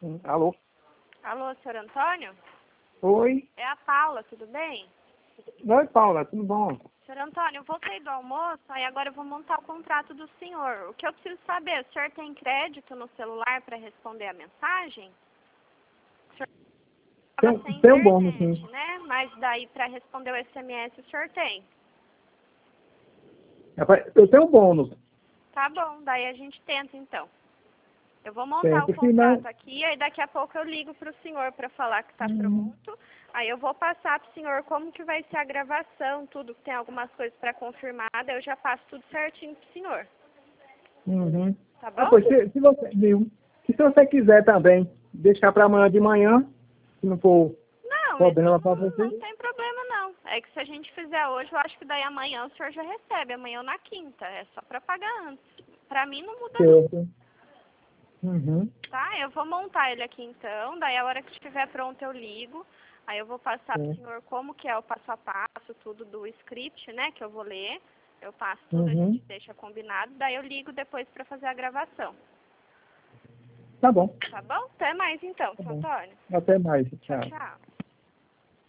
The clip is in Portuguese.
Alô? Alô, senhor Antônio? Oi? É a Paula, tudo bem? Oi, Paula, tudo bom? Senhor Antônio, eu voltei do almoço, aí agora eu vou montar o contrato do senhor. O que eu preciso saber, o senhor tem crédito no celular para responder a mensagem? O senhor estava sem Tem um bônus, internet, sim. né? Mas daí para responder o SMS o senhor tem. Eu tenho um bônus. Tá bom, daí a gente tenta então. Eu vou montar o Certo, se não... contrato aqui, aí daqui a pouco eu ligo para o senhor para falar que está pronto. Aí eu vou passar para o senhor como que vai ser a gravação, tudo, que tem algumas coisas para confirmar, daí eu já passo tudo certinho para o senhor. Uhum. Tá bom? Pois, se você, viu? Se você quiser também deixar para amanhã de manhã, se não for Não, isso problema para não você. tem problema não. É que se a gente fizer hoje, eu acho que daí amanhã o senhor já recebe, amanhã ou na quinta. É só para pagar antes. Para mim não muda não. Certo. Uhum. Tá? Eu vou montar ele aqui então, daí a hora que estiver pronto eu ligo. Aí eu vou passar pro Certo. senhor como que é o passo a passo, tudo do script, né, que eu vou ler. Eu passo tudo, a Uhum. gente deixa combinado, daí eu ligo depois para fazer a gravação. Tá bom. Tá bom? Até mais então, Tá seu bom. Antônio. Até mais. Tchau, Tchau. tchau.